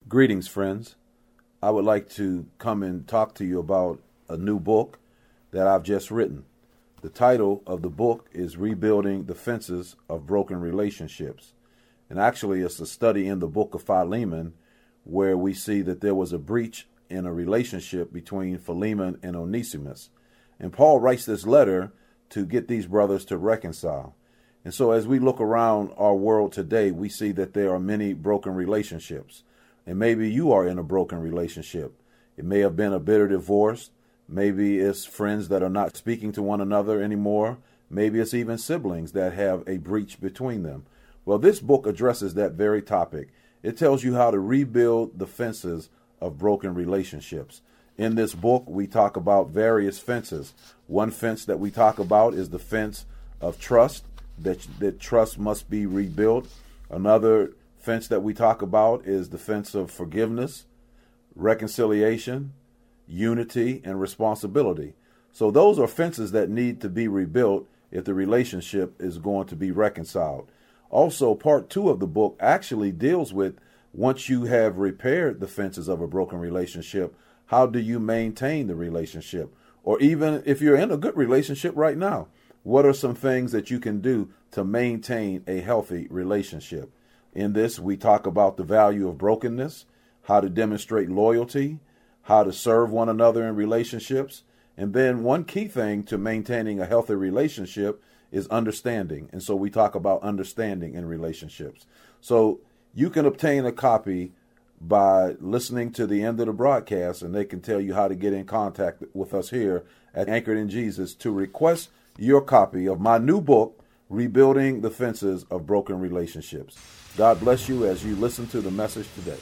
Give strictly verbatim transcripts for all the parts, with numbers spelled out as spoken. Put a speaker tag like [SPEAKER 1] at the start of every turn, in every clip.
[SPEAKER 1] Greetings, friends. I would like to come and talk to you about a new book that I've just written. The title of the book is Rebuilding the Fences of Broken Relationships. And actually, it's a study in the book of Philemon where we see that there was a breach in a relationship between Philemon and Onesimus. And Paul writes this letter to get these brothers to reconcile. And so as we look around our world today, we see that there are many broken relationships. And maybe you are in a broken relationship. It may have been a bitter divorce. Maybe it's friends that are not speaking to one another anymore. Maybe it's even siblings that have a breach between them. Well, this book addresses that very topic. It tells you how to rebuild the fences of broken relationships. In this book, we talk about various fences. One fence that we talk about is the fence of trust, that, that trust must be rebuilt. Another fence that we talk about is the fence of forgiveness, reconciliation, unity, and responsibility. So those are fences that need to be rebuilt if the relationship is going to be reconciled. Also, part two of the book actually deals with, once you have repaired the fences of a broken relationship, how do you maintain the relationship? Or even if you're in a good relationship right now, what are some things that you can do to maintain a healthy relationship? In this, we talk about the value of brokenness, how to demonstrate loyalty, how to serve one another in relationships. And then one key thing to maintaining a healthy relationship is understanding. And so we talk about understanding in relationships. So you can obtain a copy by listening to the end of the broadcast, and they can tell you how to get in contact with us here at Anchored in Jesus to request your copy of my new book, Rebuilding the Fences of Broken Relationships. God bless you as you listen to the message today.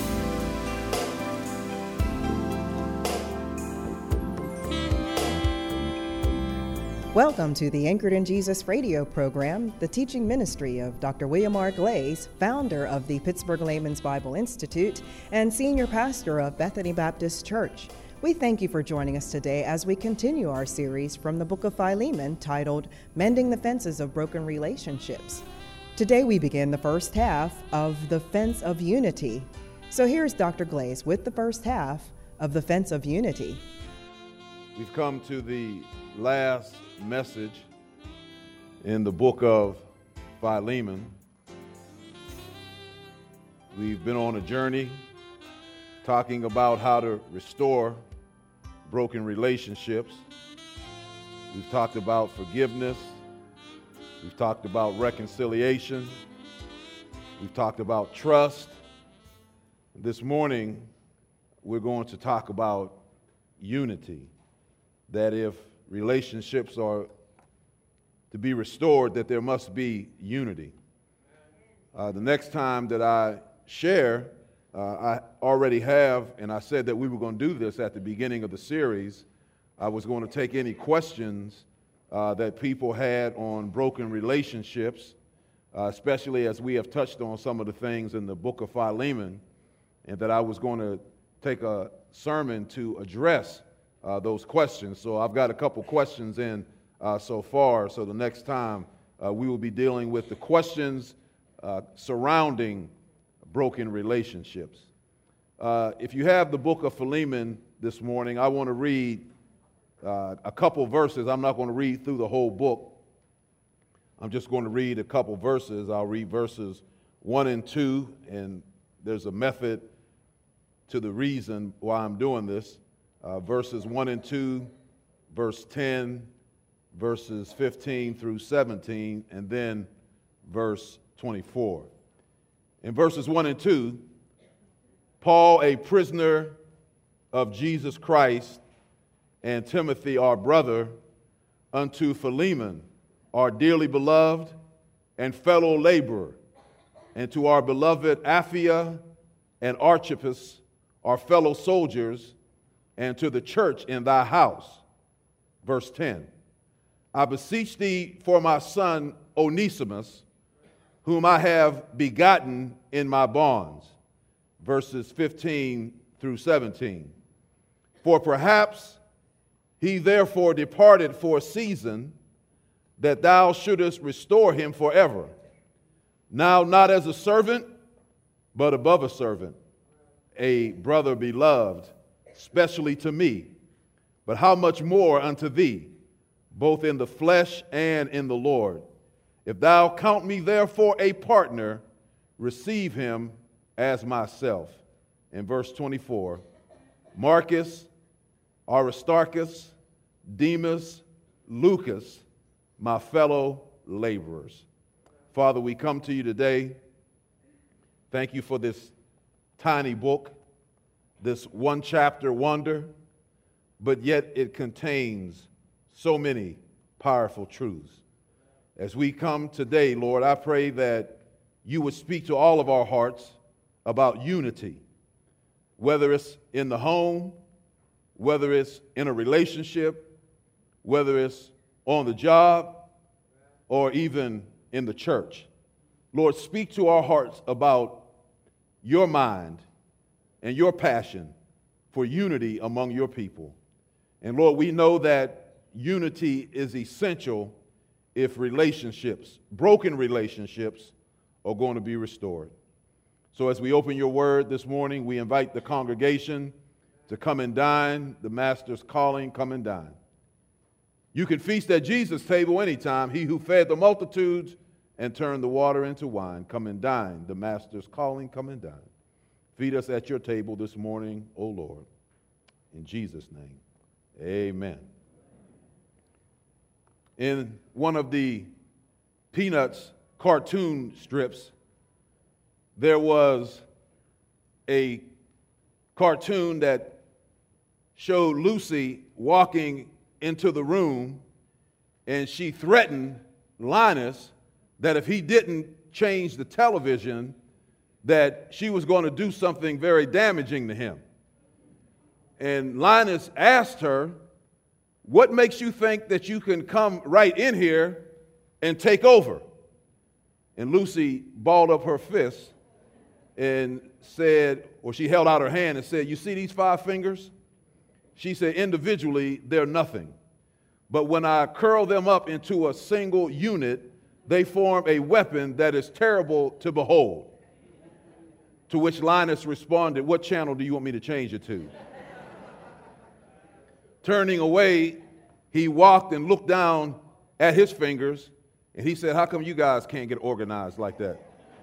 [SPEAKER 2] Welcome to the Anchored in Jesus radio program, the teaching ministry of Doctor William R. Glaze, founder of the Pittsburgh Layman's Bible Institute and senior pastor of Bethany Baptist Church. We thank you for joining us today as we continue our series from the book of Philemon titled Mending the Fences of Broken Relationships. Today we begin the first half of the Fence of Unity. So here's Doctor Glaze with the first half of the Fence of Unity.
[SPEAKER 1] We've come to the last message in the book of Philemon. We've been on a journey talking about how to restore broken relationships. We've talked about forgiveness. We've talked about reconciliation. We've talked about trust. This morning, we're going to talk about unity. That if relationships are to be restored, that there must be unity. Uh, the next time that I share, uh, I already have, and I said that we were going to do this at the beginning of the series. I was going to take any questions uh, that people had on broken relationships, uh, especially as we have touched on some of the things in the book of Philemon, and that I was going to take a sermon to address Uh, those questions. So I've got a couple questions in uh, so far. So the next time uh, we will be dealing with the questions uh, surrounding broken relationships. Uh, if you have the book of Philemon this morning, I want to read uh, a couple verses. I'm not going to read through the whole book. I'm just going to read a couple verses. I'll read verses one and two, and there's a method to the reason why I'm doing this. Uh, verses one and two, verse ten, verses fifteen through seventeen, and then verse twenty-four. In verses one and two, Paul, a prisoner of Jesus Christ, and Timothy, our brother, unto Philemon, our dearly beloved and fellow laborer, and to our beloved Apphia and Archippus, our fellow soldiers, and to the church in thy house. Verse ten, I beseech thee for my son Onesimus, whom I have begotten in my bonds. Verses fifteen through seventeen. For perhaps he therefore departed for a season, that thou shouldest restore him forever. Now not as a servant, but above a servant, a brother beloved, especially to me, but how much more unto thee, both in the flesh and in the Lord. If thou count me therefore a partner, receive him as myself. In verse twenty-four, Marcus, Aristarchus, Demas, Lucas, my fellow laborers. Father, we come to you today. Thank you for this tiny book, this one chapter wonder, but yet it contains so many powerful truths. As we come today, Lord, I pray that you would speak to all of our hearts about unity, whether it's in the home, whether it's in a relationship, whether it's on the job, or even in the church. Lord, speak to our hearts about your mind and your passion for unity among your people. And Lord, we know that unity is essential if relationships, broken relationships, are going to be restored. So as we open your word this morning, we invite the congregation to come and dine. The Master's calling, come and dine. You can feast at Jesus' table anytime. He who fed the multitudes and turned the water into wine, come and dine. The Master's calling, come and dine. Feed us at your table this morning, O Lord. In Jesus' name, amen. In one of the Peanuts cartoon strips, there was a cartoon that showed Lucy walking into the room, and she threatened Linus that if he didn't change the television, that she was going to do something very damaging to him. And Linus asked her, what makes you think that you can come right in here and take over? And Lucy balled up her fist and said, or she held out her hand and said, you see these five fingers? She said, individually, they're nothing. But when I curl them up into a single unit, they form a weapon that is terrible to behold. To which Linus responded, what channel do you want me to change it to? Turning away, he walked and looked down at his fingers, and he said, how come you guys can't get organized like that?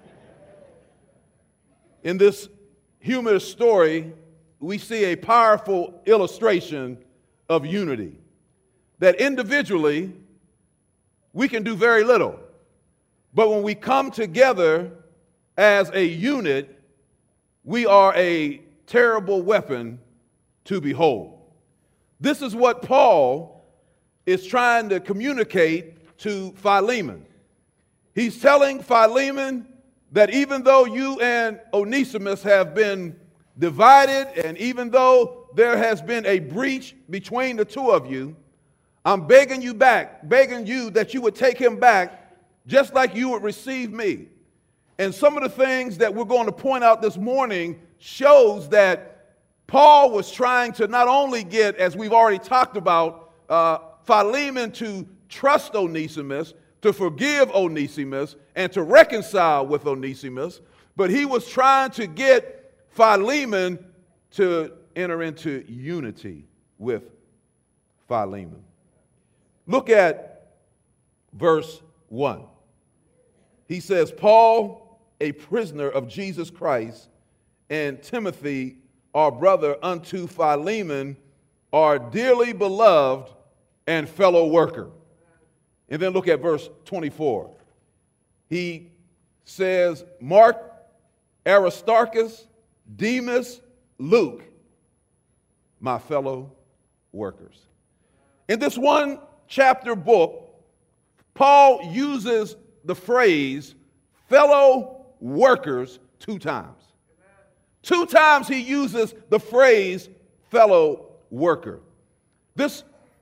[SPEAKER 1] In this humorous story, we see a powerful illustration of unity. That individually, we can do very little. But when we come together as a unit, we are a terrible weapon to behold. This is what Paul is trying to communicate to Philemon. He's telling Philemon that even though you and Onesimus have been divided, and even though there has been a breach between the two of you, I'm begging you back, begging you that you would take him back just like you would receive me. And some of the things that we're going to point out this morning shows that Paul was trying to not only get, as we've already talked about, uh, Philemon to trust Onesimus, to forgive Onesimus, and to reconcile with Onesimus, but he was trying to get Philemon to enter into unity with Philemon. Look at verse one. He says, Paul, a prisoner of Jesus Christ, and Timothy, our brother, unto Philemon, our dearly beloved and fellow worker. And then look at verse twenty-four. He says, Mark, Aristarchus, Demas, Luke, my fellow workers. In this one chapter book, Paul uses the phrase fellow workers two times. Two times he uses the phrase fellow worker. This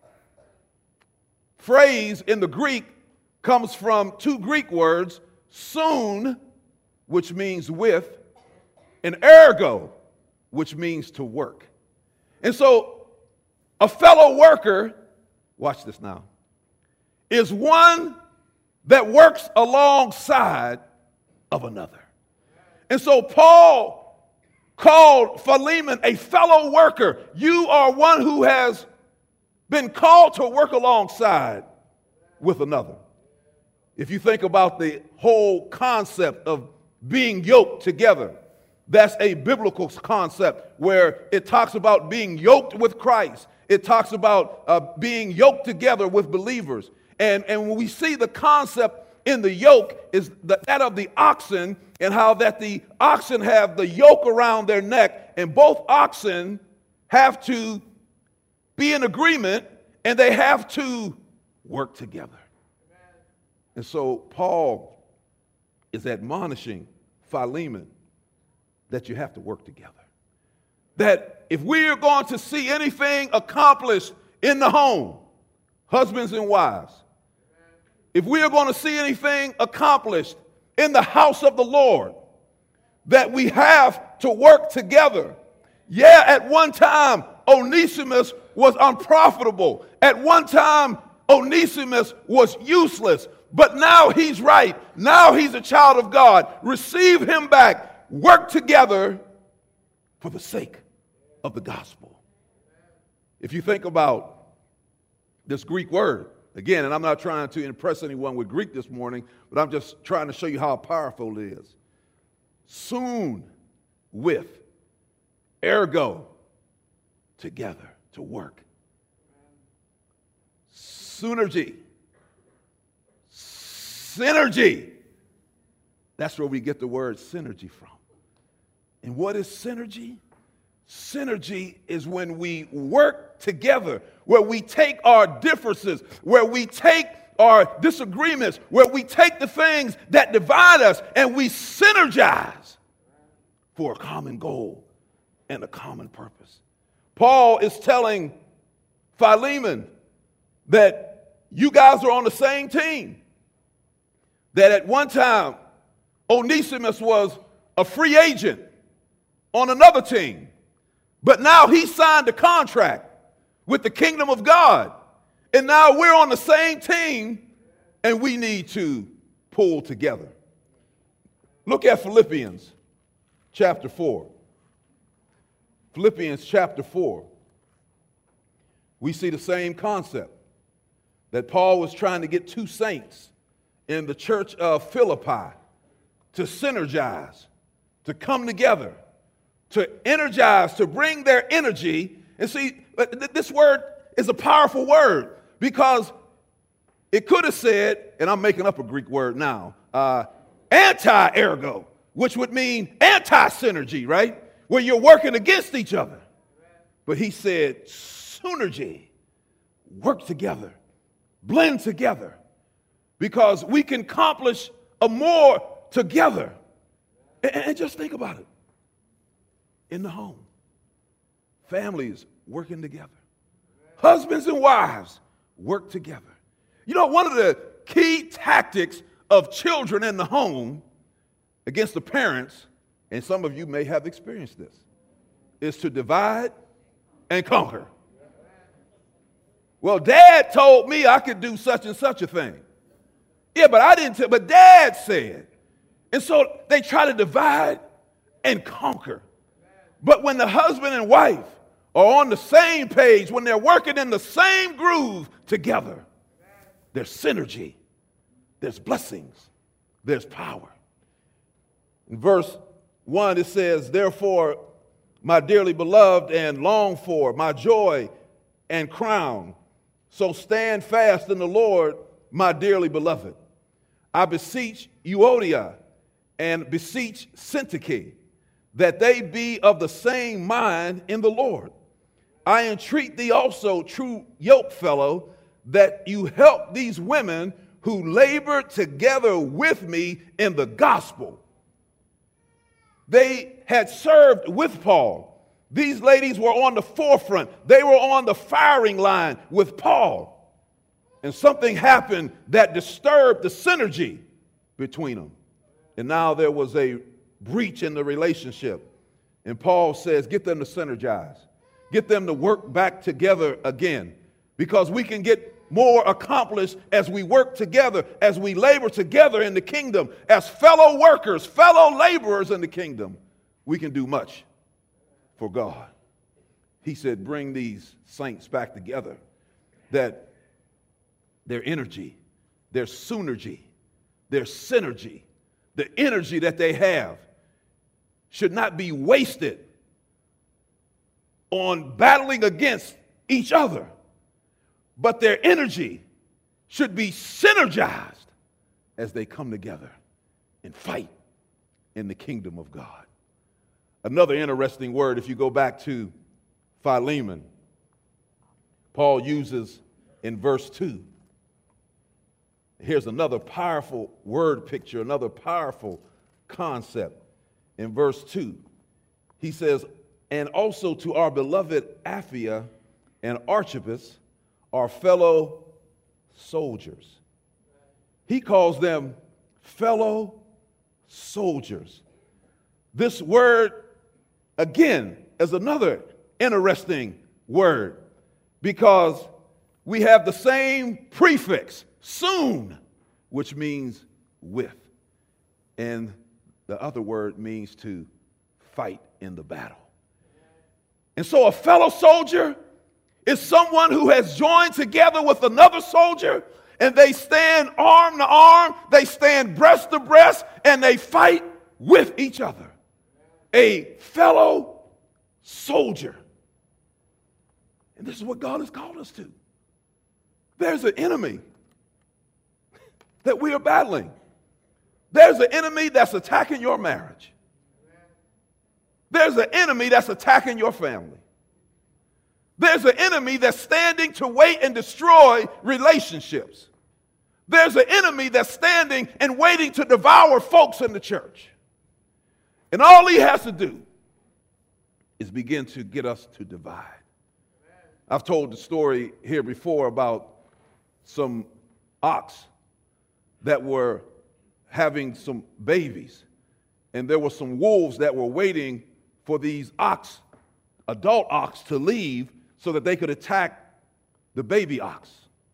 [SPEAKER 1] phrase in the Greek comes from two Greek words, soon, which means with, and ergo, which means to work. And so a fellow worker, watch this now, is one that works alongside of another. And so Paul called Philemon a fellow worker. You are one who has been called to work alongside with another. If you think about the whole concept of being yoked together, that's a biblical concept where it talks about being yoked with Christ. It talks about uh, being yoked together with believers. And, and when we see the concept in the yoke is the, that of the oxen, and how that the oxen have the yoke around their neck, and both oxen have to be in agreement, and they have to work together. And so Paul is admonishing Philemon that you have to work together. That if we are going to see anything accomplished in the home, husbands and wives, if we are going to see anything accomplished in the house of the Lord, that we have to work together. Yeah, at one time, Onesimus was unprofitable. At one time, Onesimus was useless. But now he's right. Now he's a child of God. Receive him back. Work together for the sake of the gospel. If you think about this Greek word, again, and I'm not trying to impress anyone with Greek this morning, but I'm just trying to show you how powerful it is. Soon with, ergo, together, to work. Synergy. Synergy. That's where we get the word synergy from. And what is synergy? Synergy is when we work together, where we take our differences, where we take our disagreements, where we take the things that divide us and we synergize for a common goal and a common purpose. Paul is telling Philemon that you guys are on the same team. That at one time, Onesimus was a free agent on another team. But now he signed a contract with the kingdom of God. And now we're on the same team and we need to pull together. Look at Philippians chapter four. Philippians chapter four. We see the same concept that Paul was trying to get two saints in the church of Philippi to synergize, to come together, to energize, to bring their energy. And see, this word is a powerful word because it could have said, and I'm making up a Greek word now, uh, anti-ergo, which would mean anti-synergy, right? Where you're working against each other. But he said synergy, work together, blend together, because we can accomplish a more together. And, and just think about it. In the home, families working together, husbands and wives work together. You know, one of the key tactics of children in the home against the parents, and some of you may have experienced this, is to divide and conquer. Well, Dad told me I could do such and such a thing. Yeah, but I didn't tell, but Dad said. And so they try to divide and conquer. But when the husband and wife are on the same page, when they're working in the same groove together, there's synergy, there's blessings, there's power. In verse one, it says, therefore, my dearly beloved and longed for, my joy and crown, so stand fast in the Lord, my dearly beloved. I beseech Euodia and beseech Syntyche, that they be of the same mind in the Lord. I entreat thee also, true yokefellow, that you help these women who labor together with me in the gospel. They had served with Paul. These ladies were on the forefront. They were on the firing line with Paul. And something happened that disturbed the synergy between them. And now there was a breach in the relationship. And Paul says, get them to synergize. Get them to work back together again. Because we can get more accomplished as we work together, as we labor together in the kingdom, as fellow workers, fellow laborers in the kingdom. We can do much for God. He said, bring these saints back together, that their energy, their synergy, their synergy, the energy that they have should not be wasted on battling against each other, but their energy should be synergized as they come together and fight in the kingdom of God. Another interesting word, if you go back to Philemon, Paul uses in verse two. Here's another powerful word picture, another powerful concept. In verse two, he says, and also to our beloved Apphia and Archippus, our fellow soldiers. He calls them fellow soldiers. This word, again, is another interesting word because we have the same prefix, soon, which means with. And the other word means to fight in the battle. And so a fellow soldier is someone who has joined together with another soldier, and they stand arm to arm, they stand breast to breast, and they fight with each other. A fellow soldier. And this is what God has called us to. There's an enemy that we are battling. There's an enemy that's attacking your marriage. There's an enemy that's attacking your family. There's an enemy that's standing to wait and destroy relationships. There's an enemy that's standing and waiting to devour folks in the church. And all he has to do is begin to get us to divide. I've told the story here before about some ox that were having some babies, and there were some wolves that were waiting for these ox, adult ox, to leave so that they could attack the baby ox.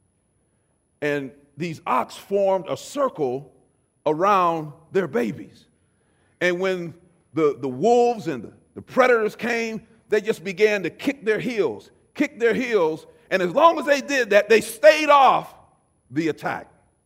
[SPEAKER 1] And these ox formed a circle around their babies. And when the, the wolves and the, the predators came, they just began to kick their heels, kick their heels, and as long as they did that, they stayed off the attack.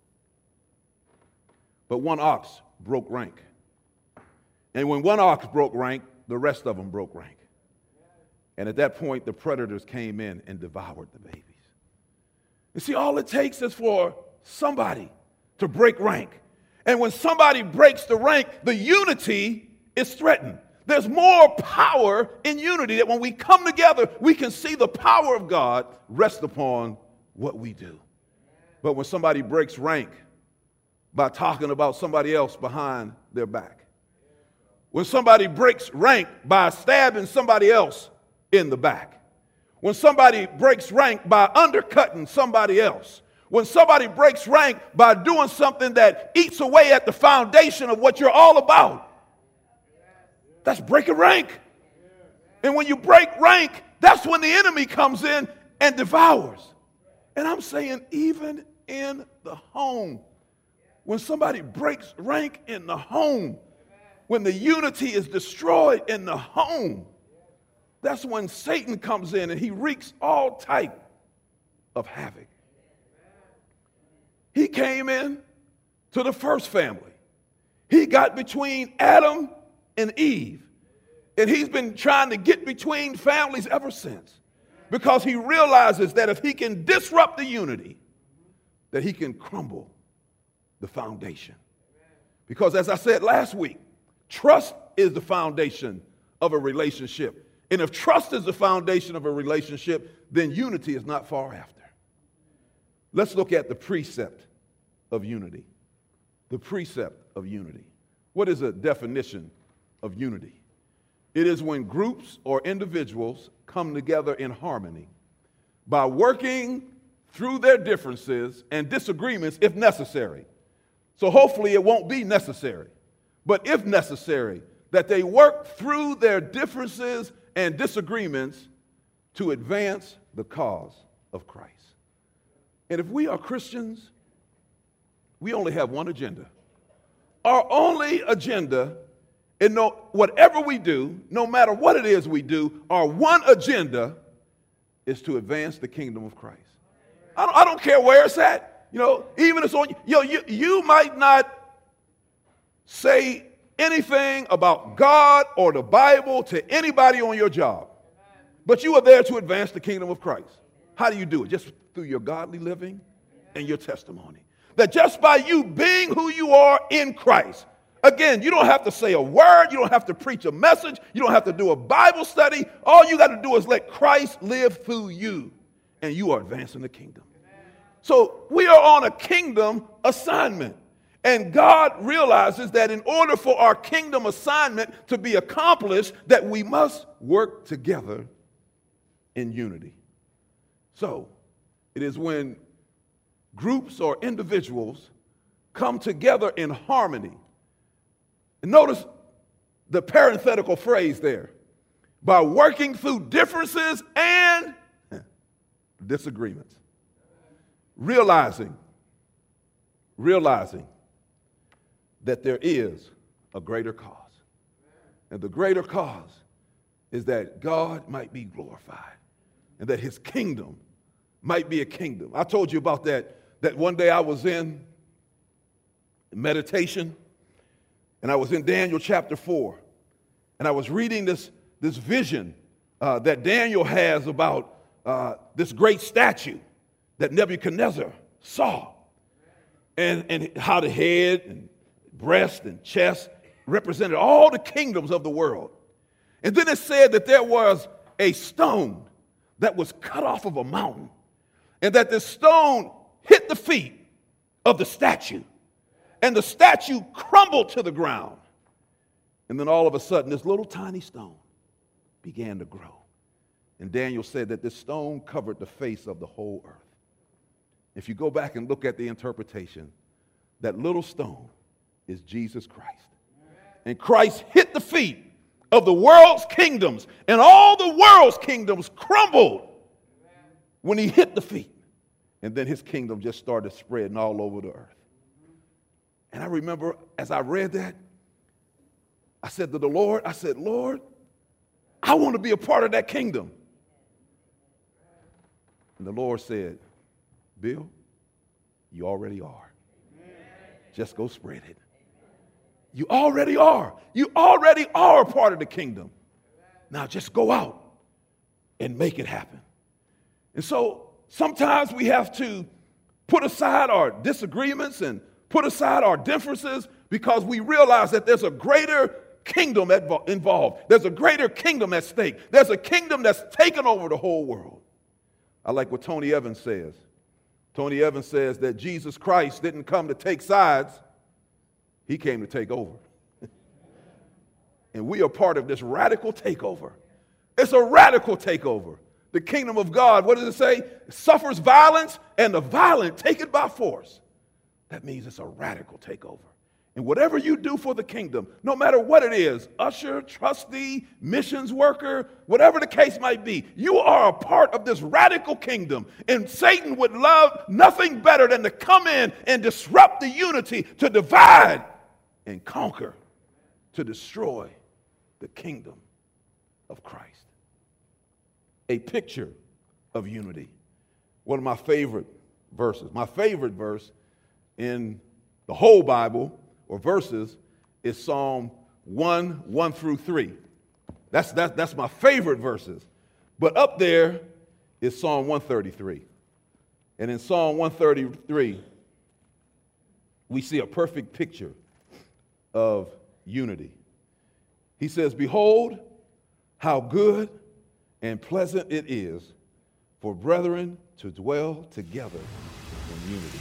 [SPEAKER 1] But one ox broke rank. And when one ox broke rank, the rest of them broke rank. And at that point, the predators came in and devoured the babies. You see, all it takes is for somebody to break rank. And when somebody breaks the rank, the unity is threatened. There's more power in unity, that when we come together, we can see the power of God rest upon what we do. But when somebody breaks rank by talking about somebody else behind their back, when somebody breaks rank by stabbing somebody else in the back, when somebody breaks rank by undercutting somebody else, when somebody breaks rank by doing something that eats away at the foundation of what you're all about, that's breaking rank. And when you break rank, that's when the enemy comes in and devours. And I'm saying even in the home, when somebody breaks rank in the home, when the unity is destroyed in the home, that's when Satan comes in and he wreaks all type of havoc. He came in to the first family. He got between Adam and Eve. And he's been trying to get between families ever since, because he realizes that if he can disrupt the unity, that he can crumble the foundation. Because as I said last week, trust is the foundation of a relationship. And if trust is the foundation of a relationship, then unity is not far after. Let's look at the precept of unity. The precept of unity. What is a definition of unity? It is when groups or individuals come together in harmony by working through their differences and disagreements if necessary. So hopefully it won't be necessary, but if necessary, that they work through their differences and disagreements to advance the cause of Christ. And if we are Christians, we only have one agenda. Our only agenda And no, whatever we do, no matter what it is we do, our one agenda is to advance the kingdom of Christ. I don't, I don't care where it's at. You know, even if it's on, you know, you, you might not say anything about God or the Bible to anybody on your job, but you are there to advance the kingdom of Christ. How do you do it? Just through your godly living and your testimony. That just by you being who you are in Christ, again, you don't have to say a word, you don't have to preach a message, you don't have to do a Bible study. All you got to do is let Christ live through you, and you are advancing the kingdom. So we are on a kingdom assignment. And God realizes that in order for our kingdom assignment to be accomplished, that we must work together in unity. So it is when groups or individuals come together in harmony. And notice the parenthetical phrase there. By working through differences and disagreements. Realizing, realizing that there is a greater cause. And the greater cause is that God might be glorified and that his kingdom might be a kingdom. I told you about that, that one day I was in meditation and I was in Daniel chapter four and I was reading this, this vision uh, that Daniel has about uh, this great statue that Nebuchadnezzar saw and, and how the head and breast and chest represented all the kingdoms of the world. And then it said that there was a stone that was cut off of a mountain and that the stone hit the feet of the statue and the statue crumbled to the ground. And then all of a sudden this little tiny stone began to grow. And Daniel said that this stone covered the face of the whole earth. If you go back and look at the interpretation, that little stone is Jesus Christ. And Christ hit the feet of the world's kingdoms, and all the world's kingdoms crumbled when he hit the feet. And then his kingdom just started spreading all over the earth. And I remember as I read that, I said to the Lord, I said, Lord, I want to be a part of that kingdom. And the Lord said, Bill, you already are. Just go spread it. You already are. You already are a part of the kingdom. Now just go out and make it happen. And so sometimes we have to put aside our disagreements and put aside our differences because we realize that there's a greater kingdom involved. There's a greater kingdom at stake. There's a kingdom that's taken over the whole world. I like what Tony Evans says. Tony Evans says that Jesus Christ didn't come to take sides. He came to take over. And we are part of this radical takeover. It's a radical takeover. The kingdom of God, what does it say? It suffers violence, and the violent take it by force. That means it's a radical takeover. And whatever you do for the kingdom, no matter what it is, usher, trustee, missions worker, whatever the case might be, you are a part of this radical kingdom. And Satan would love nothing better than to come in and disrupt the unity, to divide and conquer, to destroy the kingdom of Christ. A picture of unity. One of my favorite verses, my favorite verse in the whole Bible or verses is Psalm one, one through three. That's, that's, that's my favorite verses. But up there is Psalm one thirty-three. And in Psalm one thirty-three, we see a perfect picture of unity. He says, behold, how good and pleasant it is for brethren to dwell together in unity.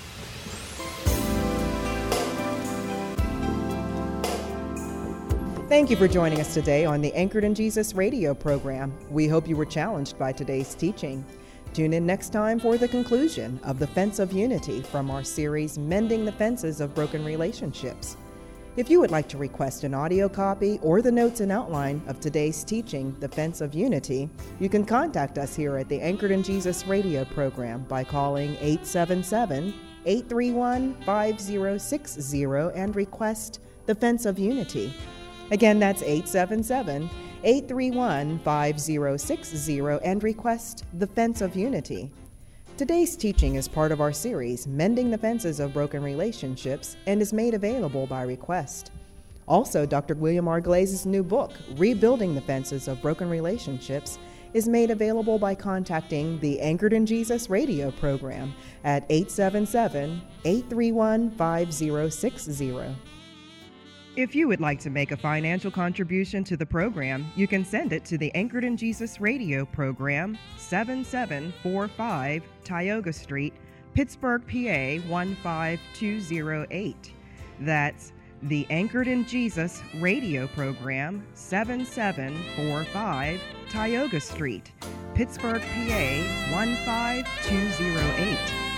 [SPEAKER 2] Thank you for joining us today on the Anchored in Jesus radio program. We hope you were challenged by today's teaching. Tune in next time for the conclusion of the Fence of Unity from our series, Mending the Fences of Broken Relationships. If you would like to request an audio copy or the notes and outline of today's teaching, The Fence of Unity, you can contact us here at the Anchored in Jesus radio program by calling eight seven seven, eight three one, five zero six zero and request The Fence of Unity. Again, that's eight seven seven, eight three one, five zero six zero and request the Fence of Unity. Today's teaching is part of our series, Mending the Fences of Broken Relationships, and is made available by request. Also, Doctor William R. Glaze's new book, Rebuilding the Fences of Broken Relationships, is made available by contacting the Anchored in Jesus radio program at eight seven seven, eight three one, five zero six zero. If you would like to make a financial contribution to the program, you can send it to the Anchored in Jesus radio program, seven seven four five Tioga Street, Pittsburgh, P A one five two zero eight. That's the Anchored in Jesus radio program, seven seven four five Tioga Street, Pittsburgh, P A one five two zero eight.